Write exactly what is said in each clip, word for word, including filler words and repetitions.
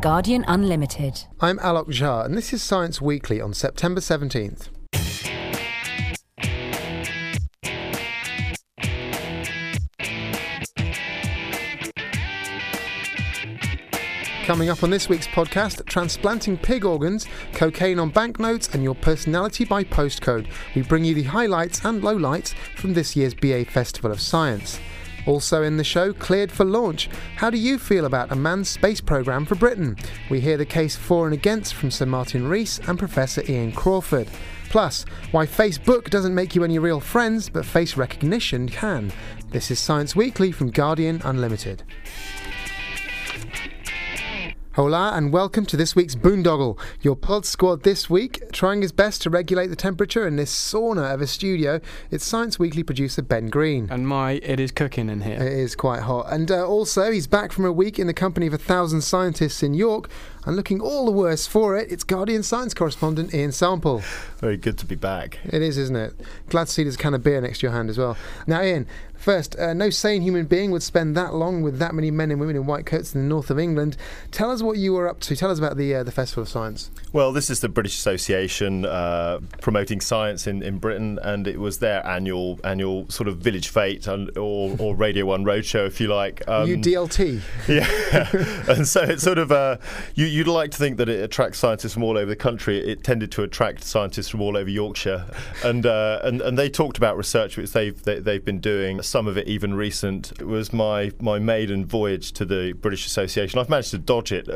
Guardian Unlimited. I'm Alok Jha, and this is Science Weekly on September seventeenth. Coming up on this week's podcast, transplanting pig organs, cocaine on banknotes, and your personality by postcode. We bring you the highlights and lowlights from this year's B A Festival of Science. Also in the show, cleared for launch. How do you feel about a manned space programme for Britain? We hear the case for and against from Sir Martin Rees and Professor Ian Crawford. Plus, why Facebook doesn't make you any real friends, but face recognition can. This is Science Weekly from Guardian Unlimited. Hola and welcome to this week's Boondoggle. Your pod squad this week, trying his best to regulate the temperature in this sauna of a studio. It's Science Weekly producer Ben Green. And my, it is cooking in here. It is quite hot. And uh, also, he's back from a week in the company of a thousand scientists in York, and looking all the worse for it, it's Guardian science correspondent Ian Sample. Very good to be back. It is, isn't it? Glad to see there's a can of beer next to your hand as well. Now, Ian, first, uh, no sane human being would spend that long with that many men and women in white coats in the north of England. Tell us what you were up to. Tell us about the uh, the Festival of Science. Well, this is the British Association uh, promoting science in, in Britain, and it was their annual annual sort of village fete and, or, or Radio one roadshow, if you like. Um, you D L T. Yeah. And so it's sort of, uh, you, you'd like to think that it attracts scientists from all over the country. It tended to attract scientists from all over Yorkshire. And uh, and, and they talked about research which they've, they, they've been doing, some of it even recent. It was my, my maiden voyage to the British Association. I've managed to dodge it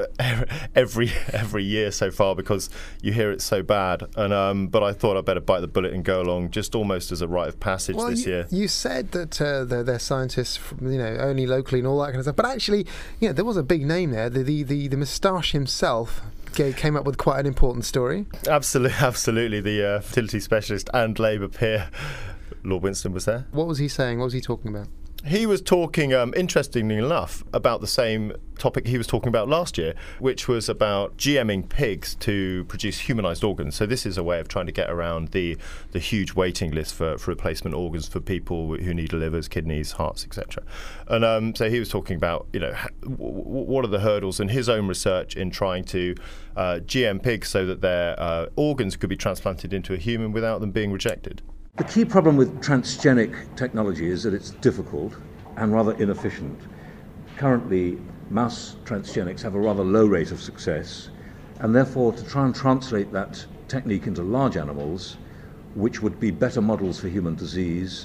every every year so far because you hear it's so bad. And um, but I thought I'd better bite the bullet and go along, just almost as a rite of passage well, this you, year. You said that uh, they're, they're scientists, from, you know, only locally and all that kind of stuff. But actually, you know, there was a big name there. The the the, the moustache himself came up with quite an important story. Absolutely, absolutely. The uh, fertility specialist and Labour peer, Lord Winston, was there. What was he saying? What was he talking about? He was talking, um, interestingly enough, about the same topic he was talking about last year, which was about GMing pigs to produce humanised organs. So this is a way of trying to get around the the huge waiting list for, for replacement organs for people who need livers, kidneys, hearts, et cetera. And um, so he was talking about, you know, what are the hurdles in his own research in trying to uh, G M pigs so that their uh, organs could be transplanted into a human without them being rejected. The key problem with transgenic technology is that it's difficult and rather inefficient. Currently, mouse transgenics have a rather low rate of success, and therefore to try and translate that technique into large animals, which would be better models for human disease,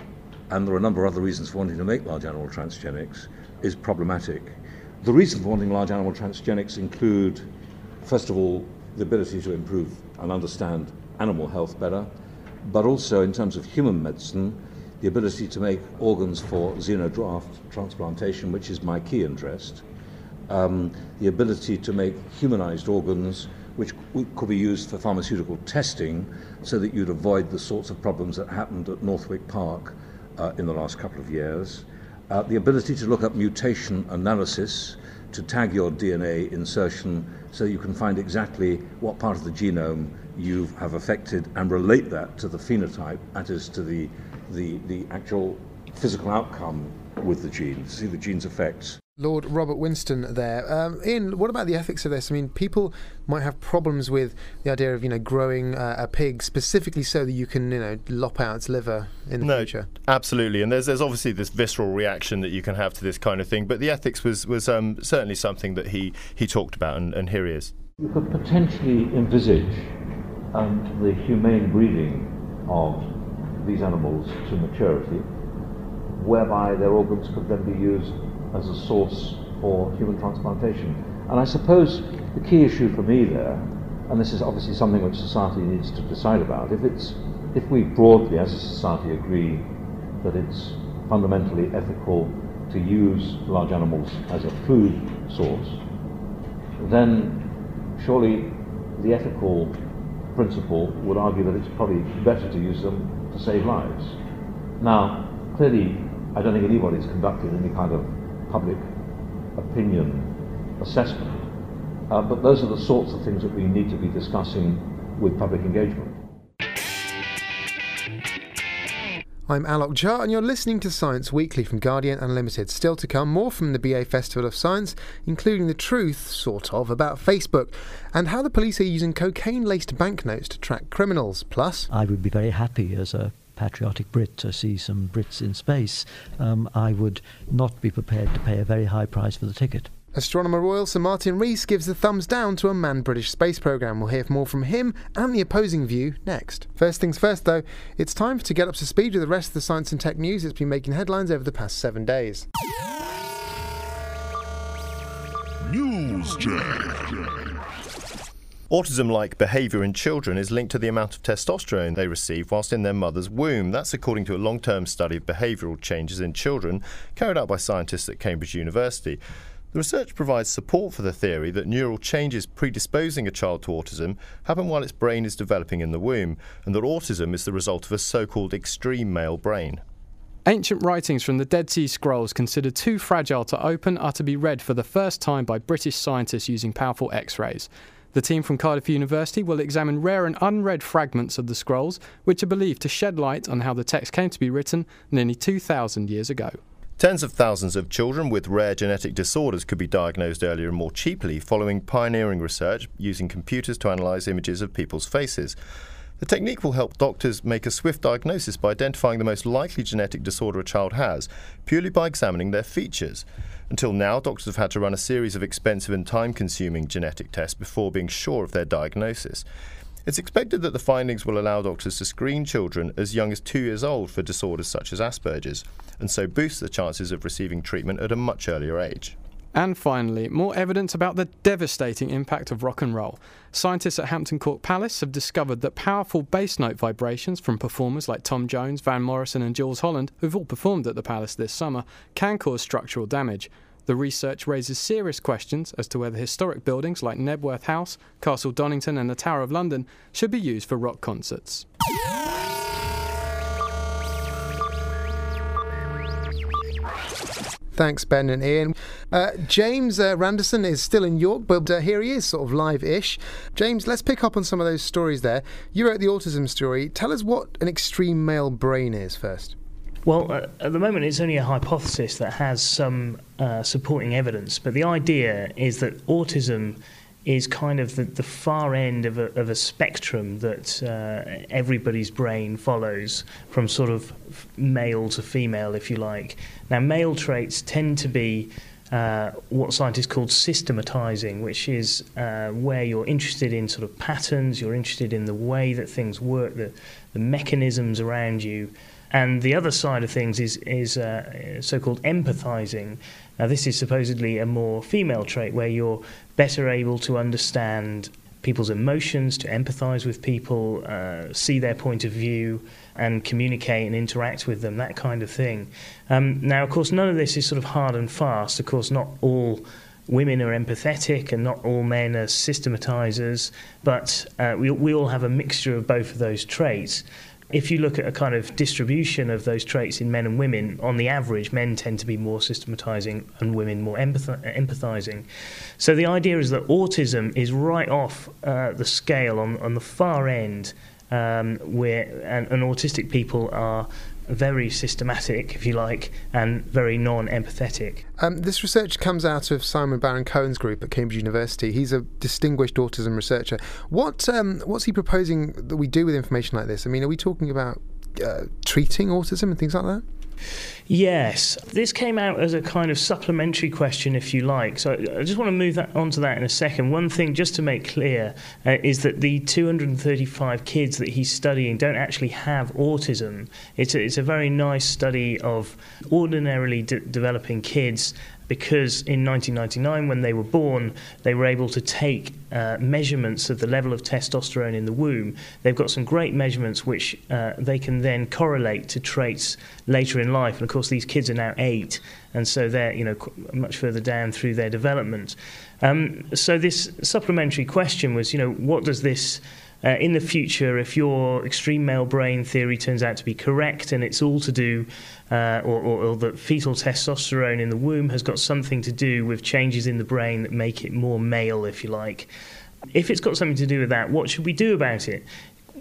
and there are a number of other reasons for wanting to make large animal transgenics, is problematic. The reasons for wanting large animal transgenics include, first of all, the ability to improve and understand animal health better, but also in terms of human medicine, the ability to make organs for xenograft transplantation, which is my key interest, um, the ability to make humanized organs which could be used for pharmaceutical testing so that you'd avoid the sorts of problems that happened at Northwick Park uh, in the last couple of years, uh, the ability to look up mutation analysis to tag your D N A insertion so you can find exactly what part of the genome you have affected and relate that to the phenotype, that is to the, the, the actual physical outcome with the gene, to see the gene's effects. Lord Robert Winston there. Um, Ian, what about the ethics of this? I mean, people might have problems with the idea of, you know, growing uh, a pig specifically so that you can, you know, lop out its liver in the no, future. Absolutely. And there's there's obviously this visceral reaction that you can have to this kind of thing. But the ethics was, was um, certainly something that he, he talked about, and, and here he is. You could potentially envisage um, the humane breeding of these animals to maturity, whereby their organs could then be used as a source for human transplantation. And I suppose the key issue for me there, and this is obviously something which society needs to decide about, if it's if we broadly as a society agree that it's fundamentally ethical to use large animals as a food source, then surely the ethical principle would argue that it's probably better to use them to save lives. Now, clearly, I don't think anybody's conducted any kind of public opinion assessment, uh, but those are the sorts of things that we need to be discussing with public engagement. I'm Alok Jha, and you're listening to Science Weekly from Guardian Unlimited. Still to come, more from the B A Festival of Science, including the truth, sort of, about Facebook, and how the police are using cocaine-laced banknotes to track criminals. Plus, I would be very happy as a patriotic Brit to see some Brits in space. Um, I would not be prepared to pay a very high price for the ticket. Astronomer Royal Sir Martin Rees gives the thumbs down to a manned British space programme. We'll hear more from him and the opposing view next. First things first, though, it's time to get up to speed with the rest of the science and tech news that's been making headlines over the past seven days. Newsjack. Autism-like behaviour in children is linked to the amount of testosterone they receive whilst in their mother's womb. That's according to a long-term study of behavioural changes in children carried out by scientists at Cambridge University. The research provides support for the theory that neural changes predisposing a child to autism happen while its brain is developing in the womb, and that autism is the result of a so-called extreme male brain. Ancient writings from the Dead Sea Scrolls, considered too fragile to open, are to be read for the first time by British scientists using powerful X-rays. The team from Cardiff University will examine rare and unread fragments of the scrolls, which are believed to shed light on how the text came to be written nearly two thousand years ago. Tens of thousands of children with rare genetic disorders could be diagnosed earlier and more cheaply following pioneering research using computers to analyse images of people's faces. The technique will help doctors make a swift diagnosis by identifying the most likely genetic disorder a child has, purely by examining their features. Until now, doctors have had to run a series of expensive and time-consuming genetic tests before being sure of their diagnosis. It's expected that the findings will allow doctors to screen children as young as two years old for disorders such as Asperger's, and so boost the chances of receiving treatment at a much earlier age. And finally, more evidence about the devastating impact of rock and roll. Scientists at Hampton Court Palace have discovered that powerful bass note vibrations from performers like Tom Jones, Van Morrison and Jools Holland, who've all performed at the Palace this summer, can cause structural damage. The research raises serious questions as to whether historic buildings like Knebworth House, Castle Donington and the Tower of London should be used for rock concerts. Thanks, Ben and Ian. Uh, James uh, Randerson is still in York, but uh, here he is, sort of live-ish. James, let's pick up on some of those stories there. You wrote the autism story. Tell us what an extreme male brain is first. Well, uh, at the moment it's only a hypothesis that has some uh, supporting evidence, but the idea is that autism is kind of the, the far end of a, of a spectrum that uh, everybody's brain follows, from sort of male to female, if you like. Now, male traits tend to be uh, what scientists call systematizing, which is uh, where you're interested in sort of patterns, you're interested in the way that things work, the, the mechanisms around you. And the other side of things is, is uh, so-called empathizing. Now, this is supposedly a more female trait where you're better able to understand people's emotions, to empathize with people, uh, see their point of view, and communicate and interact with them, that kind of thing. Um, now, of course, none of this is sort of hard and fast. Of course, not all women are empathetic and not all men are systematizers, but uh, we, we all have a mixture of both of those traits. If you look at a kind of distribution of those traits in men and women, on the average, men tend to be more systematizing and women more empath- empathizing. So the idea is that autism is right off uh, the scale on, on the far end, um, where and, and autistic people are very systematic, if you like, and very non-empathetic. Um, this research comes out of Simon Baron-Cohen's group at Cambridge University. He's a distinguished autism researcher. What um, what's he proposing that we do with information like this? I mean, are we talking about uh, treating autism and things like that? Yes, this came out as a kind of supplementary question, if you like. So I just want to move that onto that in a second. One thing just to make clear uh, is that the two hundred thirty-five kids that he's studying don't actually have autism. It's a, it's a very nice study of ordinarily de- developing kids, because in nineteen ninety-nine, when they were born, they were able to take uh, measurements of the level of testosterone in the womb. They've got some great measurements which uh, they can then correlate to traits later in life. And of course, these kids are now eight, and so they're you know much further down through their development. Um, so this supplementary question was, you know, what does this Uh, in the future, if your extreme male brain theory turns out to be correct and it's all to do, uh, or, or, or that fetal testosterone in the womb has got something to do with changes in the brain that make it more male, if you like. If it's got something to do with that, what should we do about it?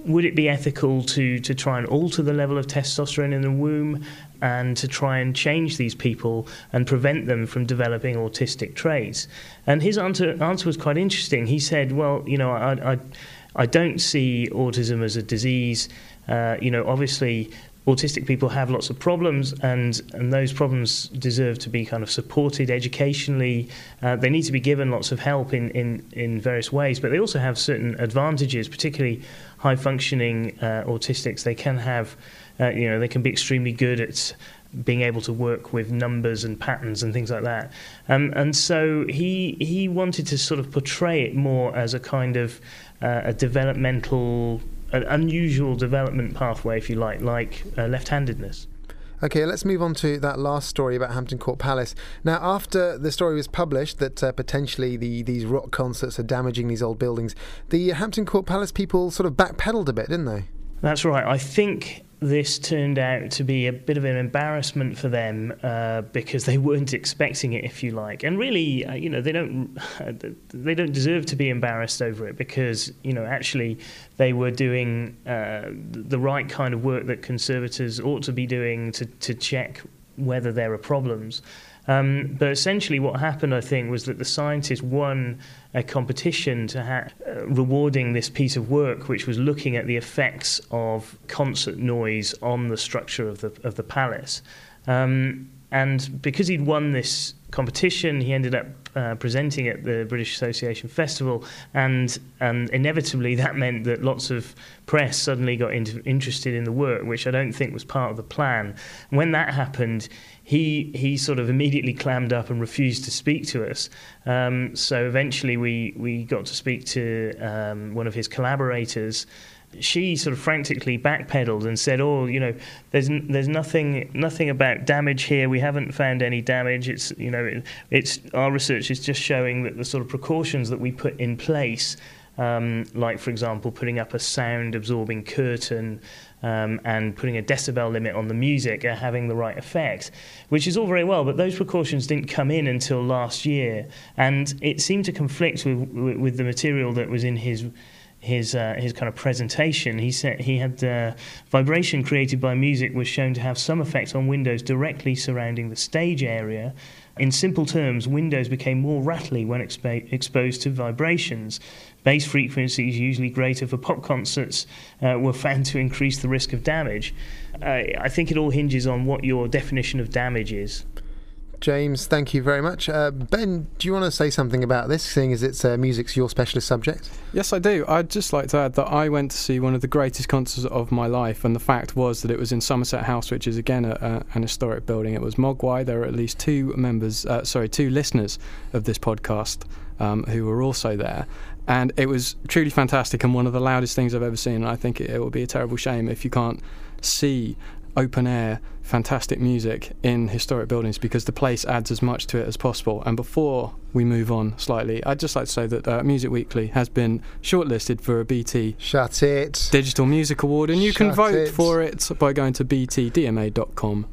would it be ethical to, to try and alter the level of testosterone in the womb and to try and change these people and prevent them from developing autistic traits? And his answer, answer was quite interesting. He said, well, you know, I, I, I don't see autism as a disease. Uh, you know, obviously, autistic people have lots of problems, and, and those problems deserve to be kind of supported educationally. Uh, they need to be given lots of help in, in, in various ways, but they also have certain advantages, particularly high-functioning uh, autistics. They can have, uh, you know, they can be extremely good at being able to work with numbers and patterns and things like that. Um, and so he he wanted to sort of portray it more as a kind of uh, a developmental, an unusual development pathway, if you like, like uh, left-handedness. Okay, let's move on to that last story about Hampton Court Palace. Now, after the story was published that uh, potentially the, these rock concerts are damaging these old buildings, the Hampton Court Palace people sort of backpedaled a bit, didn't they? That's right. I think this turned out to be a bit of an embarrassment for them uh, because they weren't expecting it, if you like. And really, uh, you know, they don't they don't deserve to be embarrassed over it because, you know, actually they were doing uh, the right kind of work that conservators ought to be doing to, to check whether there are problems. Um, but essentially what happened, I think, was that the scientists won a competition to ha- uh, rewarding this piece of work, which was looking at the effects of concert noise on the structure of the of the palace. Um, and because he'd won this competition, he ended up uh, presenting at the British Association Festival, and and inevitably that meant that lots of press suddenly got into, interested in the work, which I don't think was part of the plan. When that happened, he he sort of immediately clammed up and refused to speak to us. Um, so eventually we, we got to speak to um, one of his collaborators. She sort of frantically backpedaled and said, "Oh, you know, there's there's nothing nothing about damage here. We haven't found any damage. It's you know, it, it's our research is just showing that the sort of precautions that we put in place, um, like for example, putting up a sound-absorbing curtain um, and putting a decibel limit on the music, are having the right effect." Which is all very well, but those precautions didn't come in until last year, and it seemed to conflict with with, with the material that was in his. His uh, his kind of presentation. He said he had uh, vibration created by music was shown to have some effect on windows directly surrounding the stage area. In simple terms, windows became more rattly when expo- exposed to vibrations. Bass frequencies, usually greater for pop concerts, uh, were found to increase the risk of damage. Uh, I think it all hinges on what your definition of damage is. James, thank you very much. Uh, Ben, do you want to say something about this, seeing as it's uh, music's your specialist subject? Yes, I do. I'd just like to add that I went to see one of the greatest concerts of my life, and the fact was that it was in Somerset House, which is again a, a, an historic building. It was Mogwai. There are at least two members, uh, sorry, two listeners of this podcast um, who were also there. And it was truly fantastic and one of the loudest things I've ever seen. And I think it, it would be a terrible shame if you can't see open air fantastic music in historic buildings, because the place adds as much to it as possible. And before we move on slightly, I'd just like to say that uh, Music Weekly has been shortlisted for a B T Shut it Digital Music Award, and you Shut can vote it. for it by going to b t d m a dot com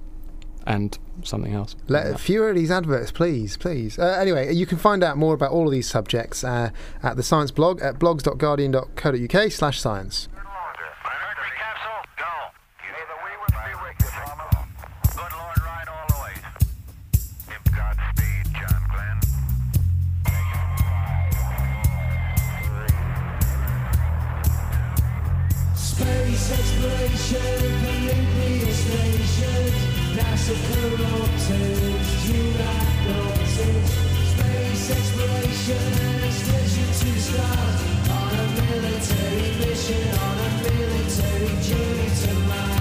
and something else. Let, fewer of these adverts, please, please. Uh, anyway, you can find out more about all of these subjects uh, at the Science blog at blogs dot guardian dot co dot uk slash science. Space exploration, the nuclear station, NASA corrupted, you adopted. Space exploration, extension to start on a military mission, on a military journey to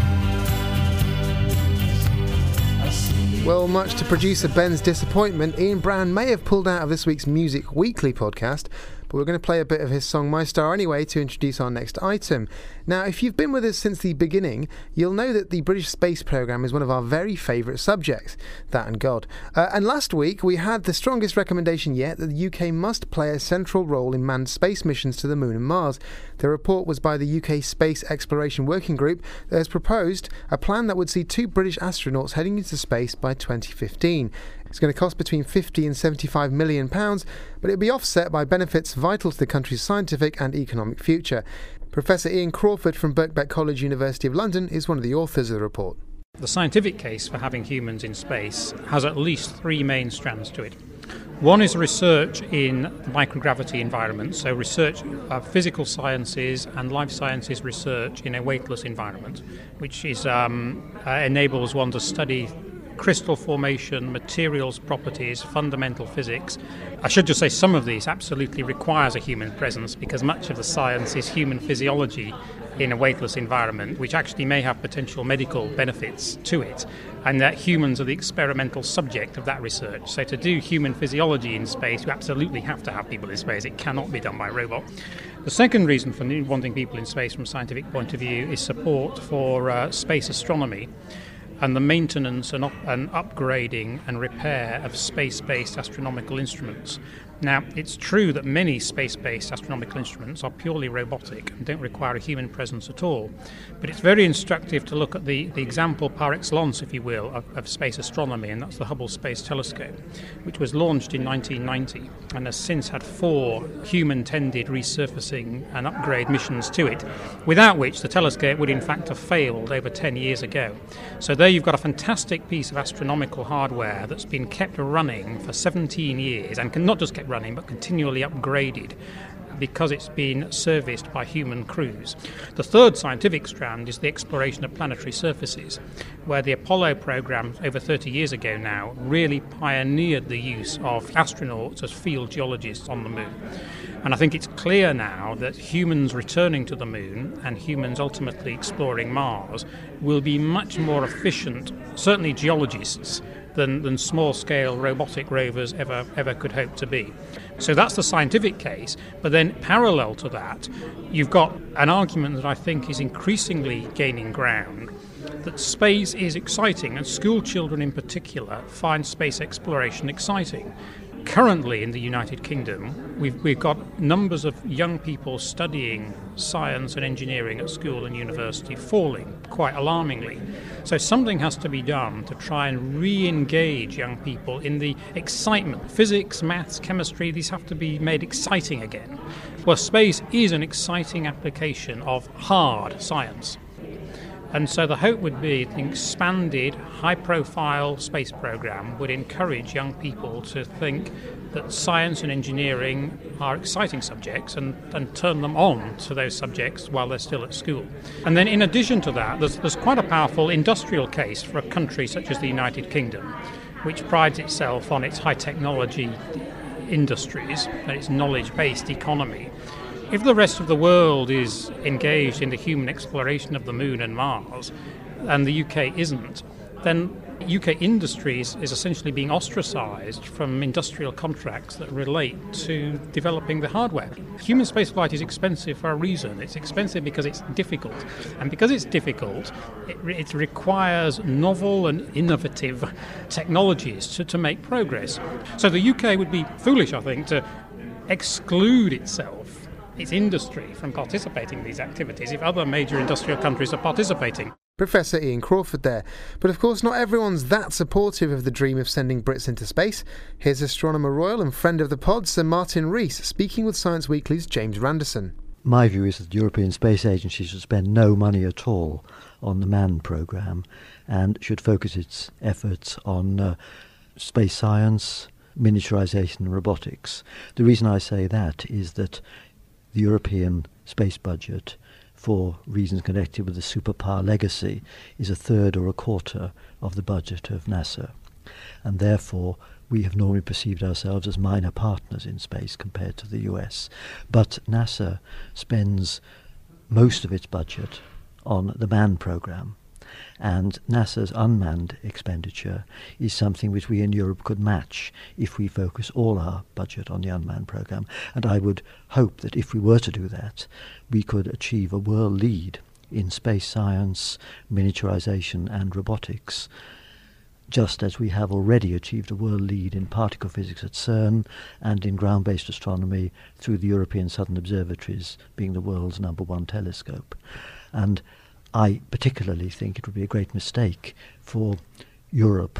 Mars. I see. Well, much to producer Ben's disappointment, Ian Brown may have pulled out of this week's Music Weekly podcast, but we're going to play a bit of his song My Star anyway to introduce our next item. Now, if you've been with us since the beginning, you'll know that the British space programme is one of our very favourite subjects, that and God. Uh, and last week we had the strongest recommendation yet that the U K must play a central role in manned space missions to the Moon and Mars. The report was by the U K Space Exploration Working Group that has proposed a plan that would see two British astronauts heading into space by twenty fifteen. It's going to cost between fifty and seventy-five million pounds, but it'll be offset by benefits vital to the country's scientific and economic future. Professor Ian Crawford from Birkbeck College, University of London, is one of the authors of the report. The scientific case for having humans in space has at least three main strands to it. One is research in microgravity environments, so research of physical sciences and life sciences research in a weightless environment, which is um, uh, enables one to study crystal formation, materials properties, fundamental physics. I should just say some of these absolutely requires a human presence because much of the science is human physiology in a weightless environment, which actually may have potential medical benefits to it, and that humans are the experimental subject of that research. So to do human physiology in space, you absolutely have to have people in space. It cannot be done by a robot. The second reason for wanting people in space from a scientific point of view is support for uh, space astronomy and the maintenance and, up- and upgrading and repair of space-based astronomical instruments. Now, it's true that many space-based astronomical instruments are purely robotic and don't require a human presence at all. But it's very instructive to look at the, the example par excellence, if you will, of, of space astronomy, and that's the Hubble Space Telescope, which was launched in nineteen ninety and has since had four human-tended resurfacing and upgrade missions to it, without which the telescope would in fact have failed over ten years ago. So there you've got a fantastic piece of astronomical hardware that's been kept running for seventeen years and can not just kept running but continually upgraded because it's been serviced by human crews. The third scientific strand is the exploration of planetary surfaces, where the Apollo program over thirty years ago now really pioneered the use of astronauts as field geologists on the moon. And I think it's clear now that humans returning to the moon and humans ultimately exploring Mars will be much more efficient, certainly geologists, than, than small-scale robotic rovers ever ever could hope to be. So that's the scientific case. But then parallel to that, you've got an argument that I think is increasingly gaining ground, that space is exciting, and school children in particular find space exploration exciting. Currently in the United Kingdom, we've, we've got numbers of young people studying science and engineering at school and university falling quite alarmingly. So something has to be done to try and re-engage young people in the excitement. Physics, maths, chemistry, these have to be made exciting again. Well, space is an exciting application of hard science. And so the hope would be an expanded, high-profile space program would encourage young people to think that science and engineering are exciting subjects and, and turn them on to those subjects while they're still at school. And then in addition to that, there's, there's quite a powerful industrial case for a country such as the United Kingdom, which prides itself on its high-technology industries and its knowledge-based economy. If the rest of the world is engaged in the human exploration of the moon and Mars, and the U K isn't, then U K industries is essentially being ostracised from industrial contracts that relate to developing the hardware. Human spaceflight is expensive for a reason. It's expensive because it's difficult. And because it's difficult, it, it requires novel and innovative technologies to, to make progress. So the U K would be foolish, I think, to exclude itself, its industry, from participating in these activities if other major industrial countries are participating. Professor Ian Crawford there. But of course not everyone's that supportive of the dream of sending Brits into space. Here's Astronomer Royal and friend of the pod, Sir Martin Rees, speaking with Science Weekly's James Randerson. My view is that the European Space Agency should spend no money at all on the manned programme and should focus its efforts on uh, space science, miniaturisation and robotics. The reason I say that is that the European space budget, for reasons connected with the superpower legacy, is a third or a quarter of the budget of NASA. And therefore, we have normally perceived ourselves as minor partners in space compared to the U S. But NASA spends most of its budget on the manned programme. And NASA's unmanned expenditure is something which we in Europe could match if we focus all our budget on the unmanned programme. And I would hope that if we were to do that, we could achieve a world lead in space science, miniaturisation and robotics, just as we have already achieved a world lead in particle physics at CERN and in ground-based astronomy through the European Southern Observatories being the world's number one telescope. And I particularly think it would be a great mistake for Europe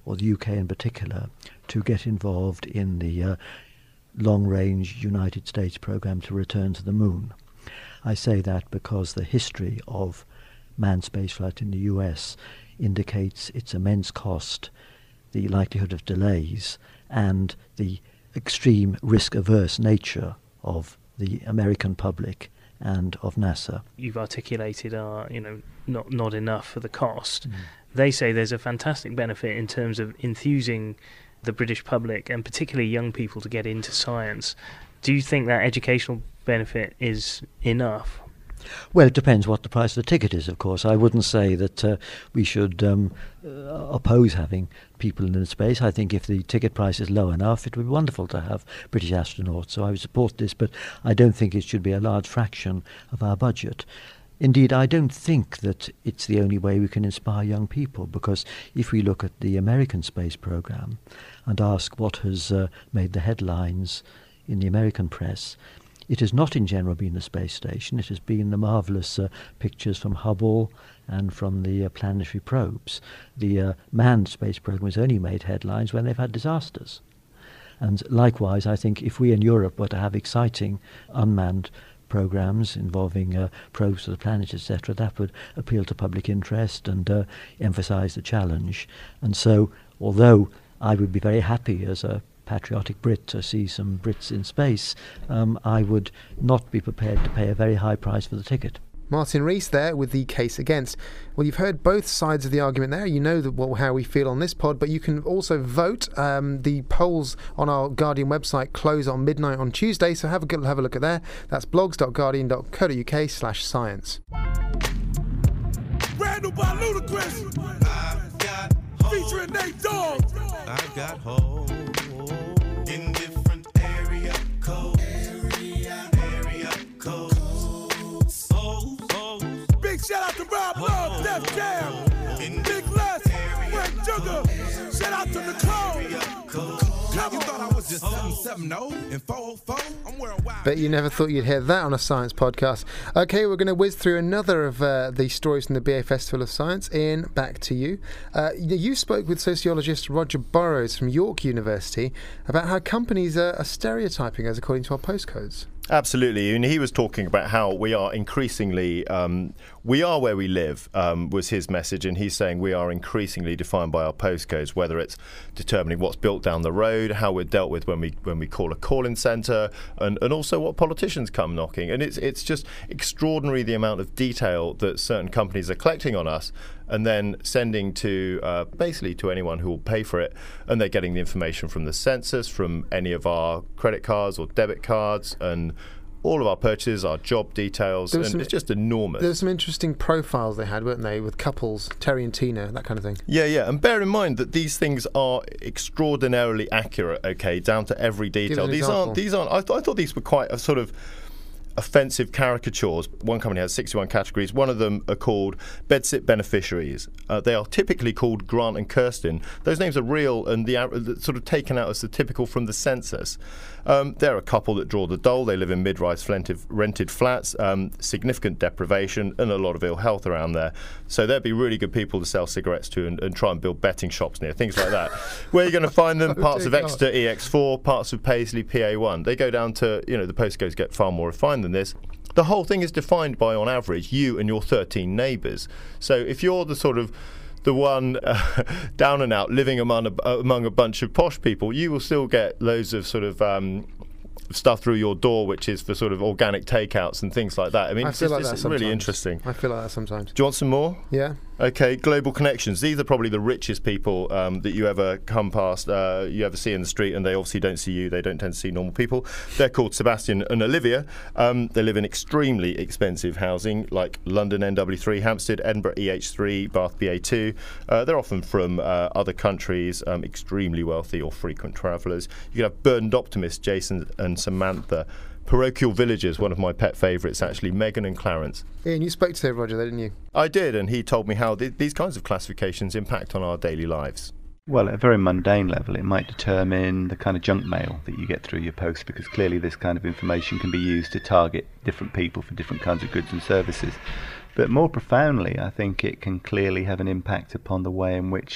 or the U K in particular, to get involved in the uh, long-range United States program to return to the moon. I say that because the history of manned spaceflight in the U S indicates its immense cost, the likelihood of delays, and the extreme risk-averse nature of the American public and of NASA. You've articulated are, you know, not not enough for the cost. Mm. They say there's a fantastic benefit in terms of enthusing the British public and particularly young people to get into science. Do you think that educational benefit is enough? Well, it depends what the price of the ticket is, of course. I wouldn't say that uh, we should um, uh, oppose having people in space. I think if the ticket price is low enough, it would be wonderful to have British astronauts. So I would support this, but I don't think it should be a large fraction of our budget. Indeed, I don't think that it's the only way we can inspire young people, because if we look at the American space program and ask what has uh, made the headlines in the American press, it has not in general been the space station. It has been the marvellous uh, pictures from Hubble and from the uh, planetary probes. The uh, manned space program has only made headlines when they've had disasters. And likewise, I think if we in Europe were to have exciting unmanned programs involving uh, probes to the planet, et cetera, that would appeal to public interest and uh, emphasise the challenge. And so, although I would be very happy as a patriotic Brit to see some Brits in space, um, I would not be prepared to pay a very high price for the ticket. Martin Rees there with the case against. Well, you've heard both sides of the argument there. You know the, well, how we feel on this pod, but you can also vote. Um, the polls on our Guardian website close on midnight on Tuesday, so have a good have a look at there. That's blogs.guardian.co.uk slash science. Randall by Ludacris. I've got featuring Nate Dogg. I've got hope in different area codes. Area, area codes. Oh, oh. Big shout out to Rob Love, Def Jam, Big Les, Frank Sugar. Shout out to Nicole. You thought I was just seven seven zero and four oh four? I'm worldwide. Bet you never thought you'd hear that on a science podcast. Okay, we're going to whiz through another of uh, the stories from the B A Festival of Science. Ian, back to you. Uh, you spoke with sociologist Roger Burrows from York University about how companies are, are stereotyping us according to our postcodes. Absolutely, and he was talking about how we are increasingly, um, we are where we live, um, was his message, and he's saying we are increasingly defined by our postcodes, whether it's determining what's built down the road, how we're dealt with when we when we call a call-in centre, and, and also what politicians come knocking. And it's it's just extraordinary the amount of detail that certain companies are collecting on us and then sending to uh, basically to anyone who will pay for it, and they're getting the information from the census, from any of our credit cards or debit cards, and all of our purchases, our job details, and some, it's just enormous. There were some interesting profiles they had, weren't they, with couples, Terry and Tina, that kind of thing. Yeah, yeah, and bear in mind that these things are extraordinarily accurate, okay, down to every detail. These example. aren't, these aren't, I, th- I thought these were quite a sort of offensive caricatures. One company has sixty-one categories. One of them are called bedsit beneficiaries. Uh, they are typically called Grant and Kirsten. Those names are real and the uh, sort of taken out as the typical from the census. Um, they're a couple that draw the dole. They live in mid-rise rented flats, um, significant deprivation and a lot of ill health around there. So they'd be really good people to sell cigarettes to and, and try and build betting shops near, things like that. Where are you going to find them? Oh, parts of God. Exeter E X four, parts of Paisley P A one. They go down to, you know, the postcodes get far more refined than this. The whole thing is defined by, on average, you and your thirteen neighbours. So if you're the sort of the one uh, down and out living among a, among a bunch of posh people, you will still get loads of sort of um, stuff through your door, which is for sort of organic takeouts and things like that. I mean, I it's, feel just, like it's that sometimes. really interesting. I feel like that sometimes. Do you want some more? Yeah. Okay, global connections. These are probably the richest people um, that you ever come past, uh, you ever see in the street, and they obviously don't see you. They don't tend to see normal people. They're called Sebastian and Olivia. Um, they live in extremely expensive housing, like London N W three, Hampstead, Edinburgh E H three, Bath B A two. Uh, they're often from uh, other countries, um, extremely wealthy or frequent travellers. You could have burdened optimists, Jason and Samantha. Parochial villagers, one of my pet favourites, actually, Megan and Clarence. Ian, you spoke to Roger there, didn't you? I did, and he told me how th- these kinds of classifications impact on our daily lives. Well, at a very mundane level, it might determine the kind of junk mail that you get through your post, because clearly this kind of information can be used to target different people for different kinds of goods and services. But more profoundly, I think it can clearly have an impact upon the way in which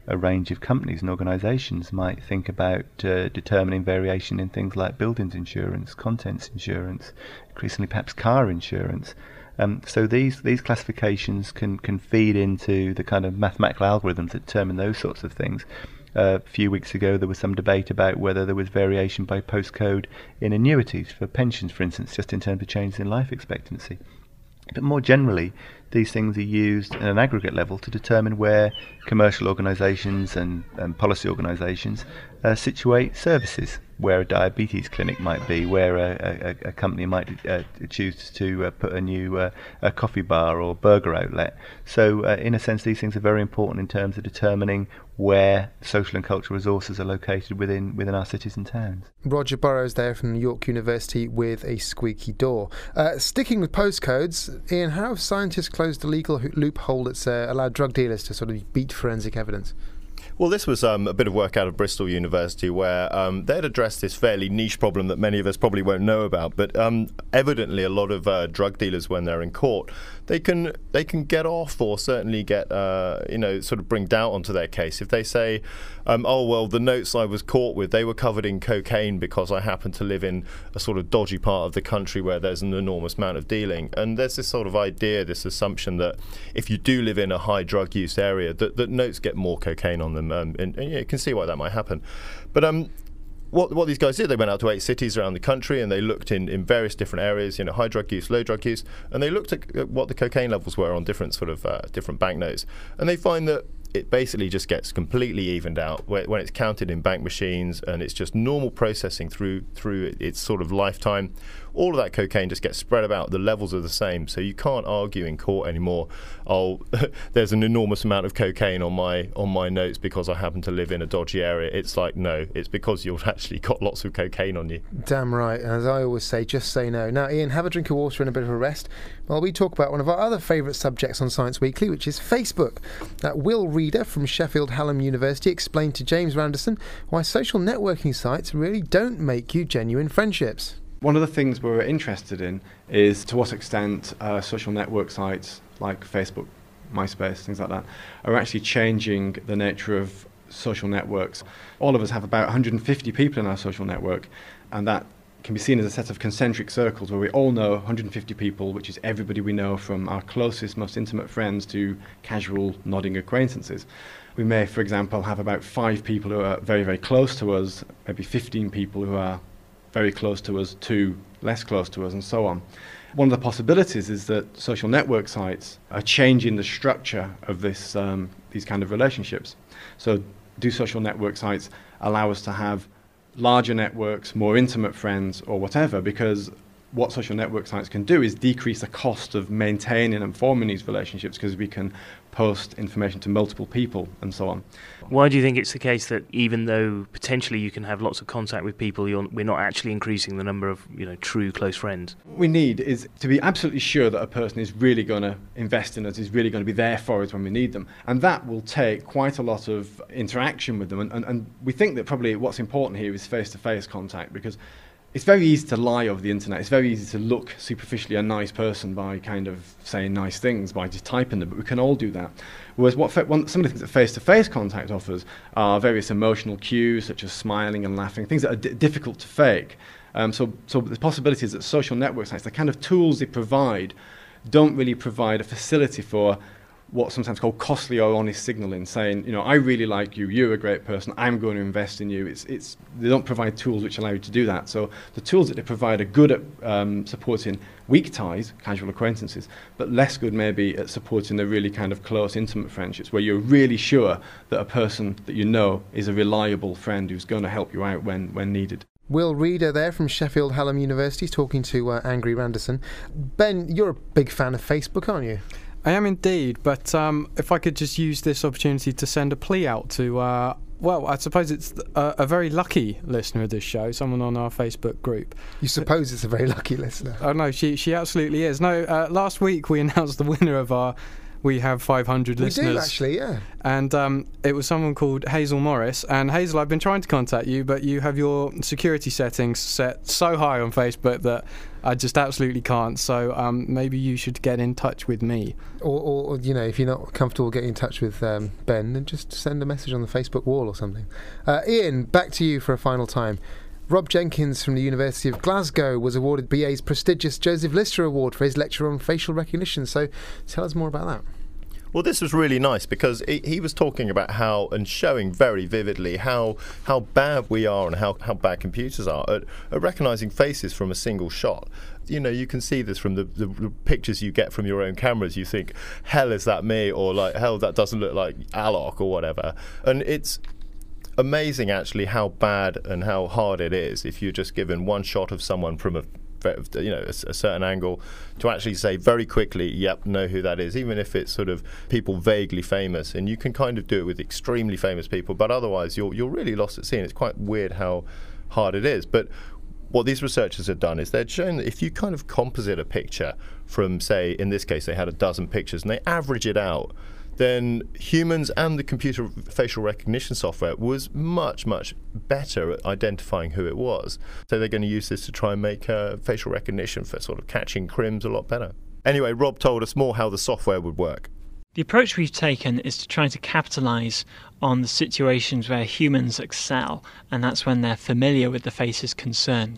a range of companies and organisations might think about uh, determining variation in things like buildings insurance, contents insurance, increasingly perhaps car insurance. Um, so these these classifications can, can feed into the kind of mathematical algorithms that determine those sorts of things. Uh, a few weeks ago there was some debate about whether there was variation by postcode in annuities for pensions, for instance, just in terms of changes in life expectancy. But more generally, these things are used at an aggregate level to determine where commercial organisations and, and policy organisations uh, situate services, where a diabetes clinic might be, where a, a, a company might uh, choose to uh, put a new uh, a coffee bar or burger outlet. So uh, in a sense, these things are very important in terms of determining where social and cultural resources are located within within our cities and towns. Roger Burrows there from York University with a squeaky door. Uh, sticking with postcodes, Ian, how have scientists closed the legal ho- loophole that's uh, allowed drug dealers to sort of beat forensic evidence? Well, this was um, a bit of work out of Bristol University where um, they'd addressed this fairly niche problem that many of us probably won't know about. But um, evidently, a lot of uh, drug dealers, when they're in court, they can they can get off or certainly get uh, you know sort of bring doubt onto their case if they say, um, oh well, the notes I was caught with, they were covered in cocaine because I happen to live in a sort of dodgy part of the country where there's an enormous amount of dealing. And there's this sort of idea, this assumption that if you do live in a high drug use area, that, that notes get more cocaine on them. Um, and, and yeah, you can see why that might happen. But um, what what these guys did, they went out to eight cities around the country and they looked in, in various different areas, you know, high drug use, low drug use, and they looked at what the cocaine levels were on different sort of uh, different banknotes. And they find that it basically just gets completely evened out when it's counted in bank machines, and it's just normal processing through through its sort of lifetime. All of that cocaine just gets spread about. The levels are the same, so you can't argue in court anymore. Oh, there's an enormous amount of cocaine on my on my notes because I happen to live in a dodgy area. It's like, no, it's because you've actually got lots of cocaine on you. Damn right. As I always say, just say no. Now, Ian, have a drink of water and a bit of a rest while we talk about one of our other favourite subjects on Science Weekly, which is Facebook. That Will Reader from Sheffield Hallam University explained to James Randerson why social networking sites really don't make you genuine friendships. One of the things we're interested in is to what extent uh, social network sites like Facebook, MySpace, things like that, are actually changing the nature of social networks. All of us have about one hundred fifty people in our social network, and that can be seen as a set of concentric circles where we all know one hundred fifty people, which is everybody we know, from our closest, most intimate friends to casual nodding acquaintances. We may, for example, have about five people who are very, very close to us, maybe fifteen people who are very close to us, two less close to us, and so on. One of the possibilities is that social network sites are changing the structure of this, um, these kind of relationships. So do social network sites allow us to have larger networks, more intimate friends, or whatever? Because what social network sites can do is decrease the cost of maintaining and forming these relationships, because we can post information to multiple people and so on. Why do you think it's the case that even though potentially you can have lots of contact with people, you're, we're not actually increasing the number of, you know, true close friends? What we need is to be absolutely sure that a person is really going to invest in us, is really going to be there for us when we need them. And that will take quite a lot of interaction with them. And, and, and we think that probably what's important here is face-to-face contact, because it's very easy to lie over the internet. It's very easy to look superficially a nice person by kind of saying nice things, by just typing them, but we can all do that. Whereas what fa- one, some of the things that face-to-face contact offers are various emotional cues, such as smiling and laughing, things that are d- difficult to fake. Um, so, so the possibility is that social network sites, the kind of tools they provide, don't really provide a facility for what's sometimes called costly or honest signaling, saying, you know, I really like you, you're a great person, I'm going to invest in you. It's, it's, they don't provide tools which allow you to do that. So the tools that they provide are good at um, supporting weak ties, casual acquaintances, but less good maybe at supporting the really kind of close, intimate friendships, where you're really sure that a person that you know is a reliable friend who's going to help you out when, when needed. Will Reader there from Sheffield Hallam University talking to uh, Angry Randerson. Ben, you're a big fan of Facebook, aren't you? I am indeed, but um, if I could just use this opportunity to send a plea out to, uh, well, I suppose it's a, a very lucky listener of this show, someone on our Facebook group. You suppose it's a very lucky listener? Oh, no, she she absolutely is. No, uh, last week we announced the winner of our we have five hundred we listeners. We do, actually, yeah. And um, it was someone called Hazel Morris. And Hazel, I've been trying to contact you, but you have your security settings set so high on Facebook that I just absolutely can't. So um, maybe you should get in touch with me. Or, or, you know, if you're not comfortable getting in touch with um, Ben, then just send a message on the Facebook wall or something. Uh, Ian, back to you for a final time. Rob Jenkins from the University of Glasgow was awarded B A's prestigious Joseph Lister Award for his lecture on facial recognition. So tell us more about that. Well, this was really nice because he, he was talking about how, and showing very vividly how how bad we are and how, how bad computers are at, at recognising faces from a single shot. You know, you can see this from the, the, the pictures you get from your own cameras. You think, hell, is that me? Or like, hell, that doesn't look like Alok or whatever. And it's amazing, actually, how bad and how hard it is if you're just given one shot of someone from a you know, a, a certain angle, to actually say very quickly, yep, know who that is, even if it's sort of people vaguely famous. And you can kind of do it with extremely famous people, but otherwise you're you're really lost at sea. And it's quite weird how hard it is. But what these researchers have done is they've shown that if you kind of composite a picture from, say, in this case, they had a dozen pictures, and they average it out, then humans and the computer facial recognition software was much, much better at identifying who it was. So they're going to use this to try and make uh, facial recognition for sort of catching crims a lot better. Anyway, Rob told us more how the software would work. The approach we've taken is to try to capitalise on the situations where humans excel, and that's when they're familiar with the faces concerned.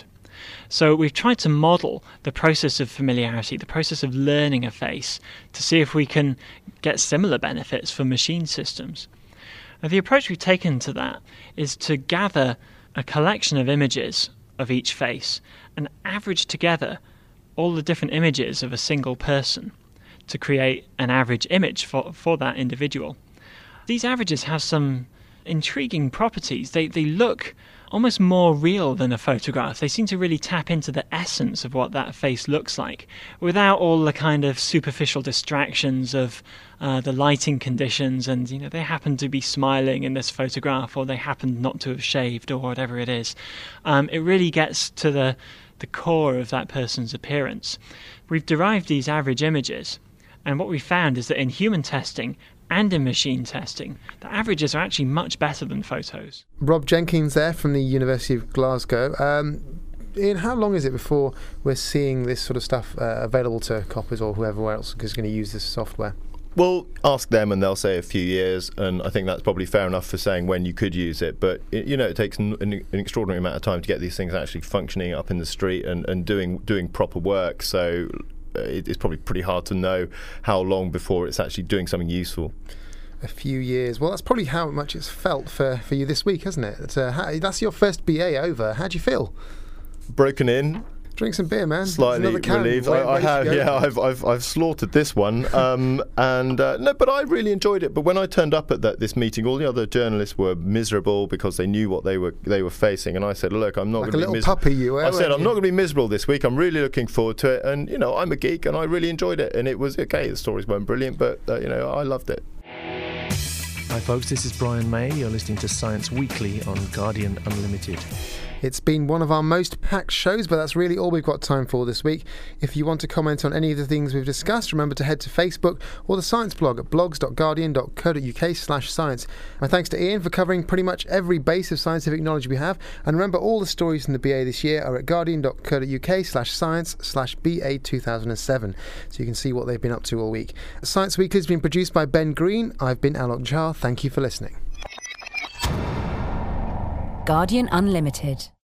So we've tried to model the process of familiarity, the process of learning a face, to see if we can get similar benefits for machine systems. And the approach we've taken to that is to gather a collection of images of each face and average together all the different images of a single person to create an average image for, for that individual. These averages have some intriguing properties. They, they look almost more real than a photograph. They seem to really tap into the essence of what that face looks like without all the kind of superficial distractions of uh, the lighting conditions and, you know, they happen to be smiling in this photograph or they happen not to have shaved or whatever it is. Um, it really gets to the, the core of that person's appearance. We've derived these average images, and what we found is that in human testing and in machine testing, the averages are actually much better than photos. Rob Jenkins there from the University of Glasgow. Um, Ian, how long is it before we're seeing this sort of stuff uh, available to coppers or whoever else is going to use this software? Well, ask them and they'll say a few years, and I think that's probably fair enough for saying when you could use it. But, it, you know, it takes an, an extraordinary amount of time to get these things actually functioning up in the street and, and doing doing proper work. So it's probably pretty hard to know how long before it's actually doing something useful. A few years. Well, that's probably how much it's felt for, for you this week, hasn't it? Uh, how, that's your first B A over. How do you feel? Broken in. Drink some beer, man. Slightly relieved. I, I have, yeah. I've, I've, I've slaughtered this one, um, and uh, no, but I really enjoyed it. But when I turned up at that, this meeting, all the other journalists were miserable because they knew what they were they were facing, and I said, "Look, I'm not like going to be miserable." Like a little puppy, you were. I said, "I'm not going to be miserable this week. I'm really looking forward to it." And you know, I'm a geek, and I really enjoyed it. And it was okay. The stories weren't brilliant, but uh, you know, I loved it. Hi, folks. This is Brian May. You're listening to Science Weekly on Guardian Unlimited. It's been one of our most packed shows, but that's really all we've got time for this week. If you want to comment on any of the things we've discussed, remember to head to Facebook or the Science blog at blogs dot guardian dot co dot uk slash science. My thanks to Ian for covering pretty much every base of scientific knowledge we have. And remember, all the stories from the B A this year are at guardian dot co dot uk slash science slash B A two thousand seven, so you can see what they've been up to all week. Science Weekly has been produced by Ben Green. I've been Alok Jha. Thank you for listening. Guardian Unlimited.